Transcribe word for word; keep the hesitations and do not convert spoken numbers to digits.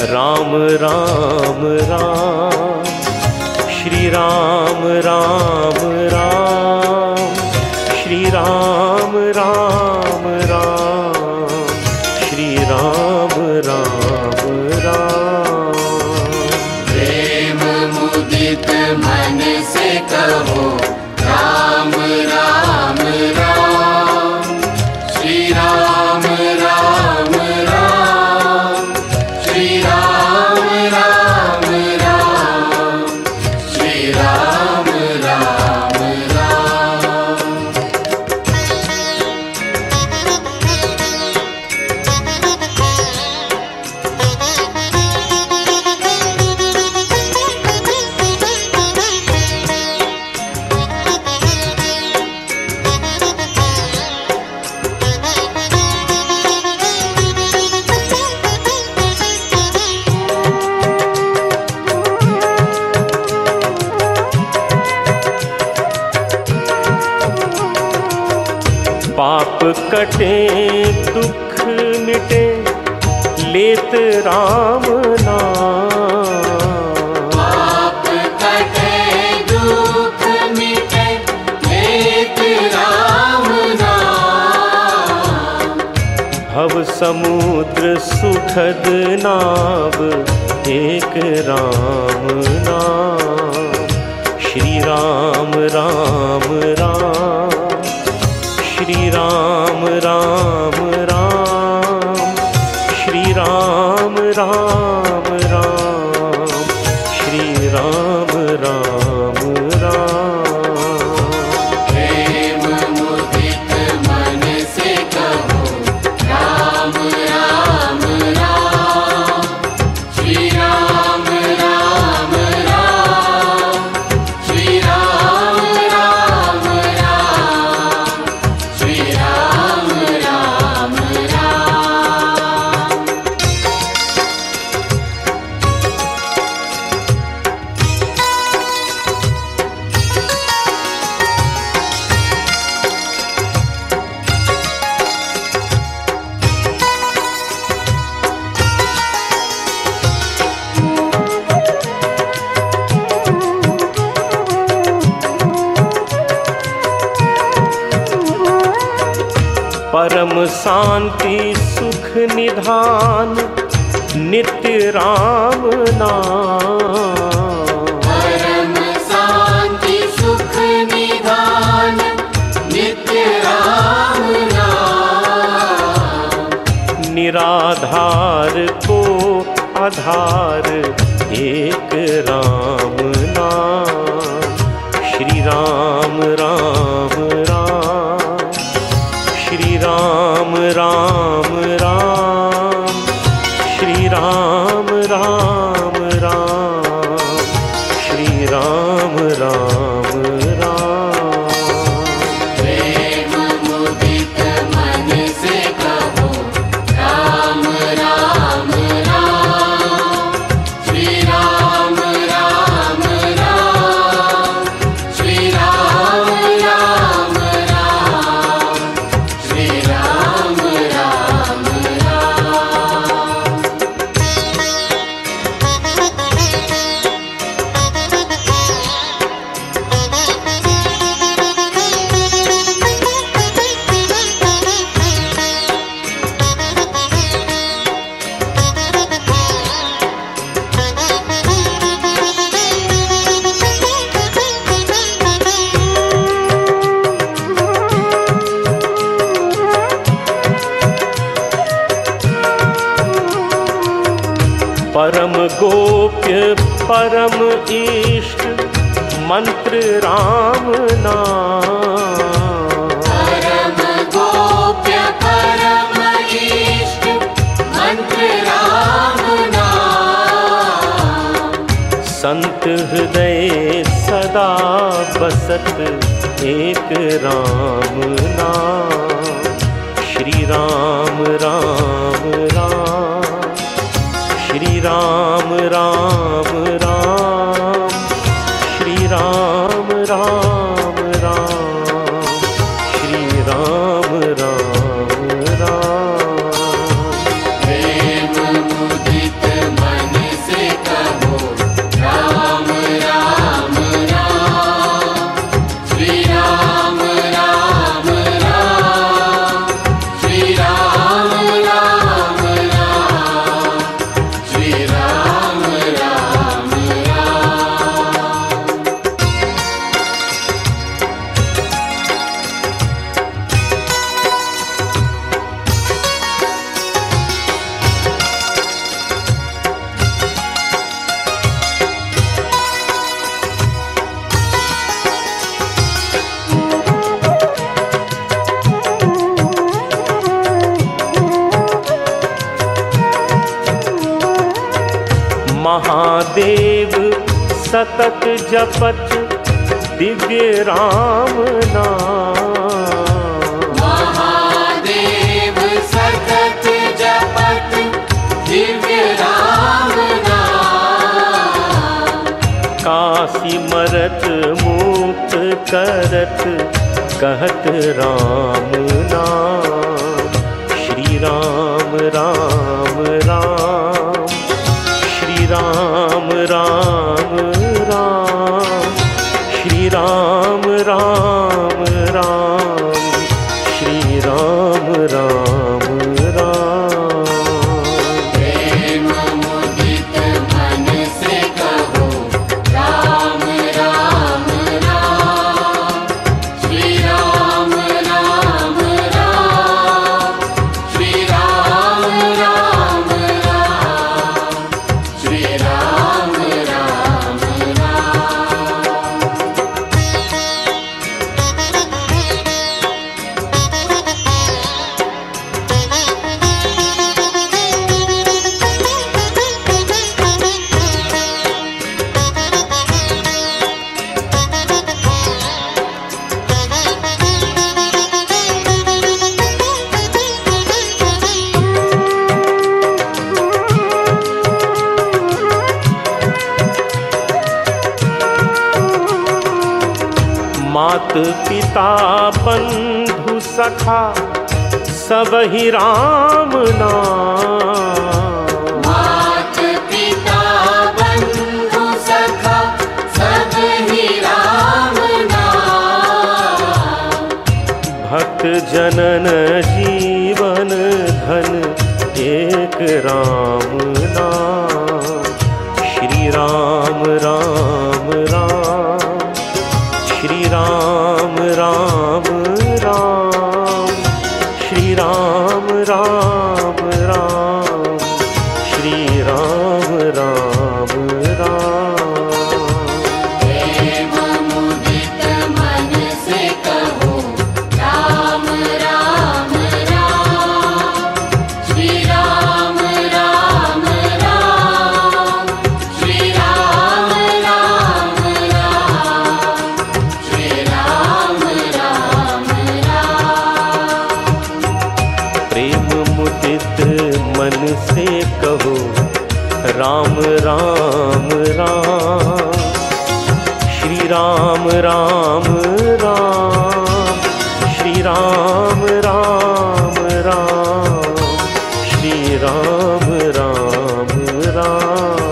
राम राम राम, श्री राम राम राम, श्री राम राम राम, श्री राम राम राम। प्रेम मुदित मन से कहो राम राम राम, श्री राम राम राम, श्री राम राम राम, श्री राम राम राम। पाप कटे दुख मिटे लेत राम नाम, पाप कटे दुख मिटे लेत राम नाम, भव समुद्र सुखद नाव एक राम नाम। श्री राम राम राम, श्री राम राम राम, श्री राम राम राम, श्री राम राम राम। प्रेम मुदित मन से कहो राम राम राम, श्री राम राम राम, श्री राम राम राम, श्री राम राम राम। परम शांति सुख निधान नित्य राम नाम, परम शांति सुख निधान नित्य राम नाम, निराधार को आधार एक राम नाम। श्री राम राम राम, श्री राम राम राम, श्री राम राम राम, श्री राम राम राम। प्रेम मुदित मन से कहो राम राम राम, श्री राम राम राम, श्री राम राम राम, श्री राम राम राम। परम गोप्य परम इष्ट मंत्र राम नाम, परम गोप्य परम इष्ट मंत्र राम नाम, संत हृदय सदा बसत एक राम नाम। श्री राम राम राम, श्री राम राम राम, श्री राम राम राम, श्री राम राम राम। प्रेम मुदित मन महादेव सतत जपत दिव्य राम नाम। महादेव सतत जपत दिव्य राम नाम। काशी मरत मुक्त करत कहत राम नाम। श्री राम राम राम श्री राम राम राम श्री राम राम राम श्री राम राम राम। प्रेम मुदित मन से कहो राम राम राम। श्री राम राम राम श्री राम राम राम श्री राम राम राम। मात पिता बंधु सखा सब ही राम नाम। मात पिता बंधु सखा सब ही राम नाम। भक्त जनन जीवन धन एक राम नाम। श्री राम राम राम श्री राम राम राम श्री राम राम राम श्री राम राम राम। प्रेम मुदित मन से कहो राम राम राम। श्री राम राम राम श्री राम राम राम श्री राम राम राम। प्रेम मुदित मन से कहो राम राम राम श्री राम राम राम श्री राम राम राम श्री राम राम राम।